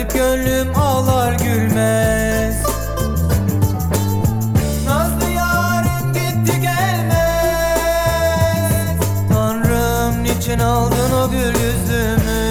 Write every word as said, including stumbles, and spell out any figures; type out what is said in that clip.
Garip gönlüm ağlar gülmez. Nazlı yarın gitti gelmez. Tanrım niçin aldın o gül yüzümü?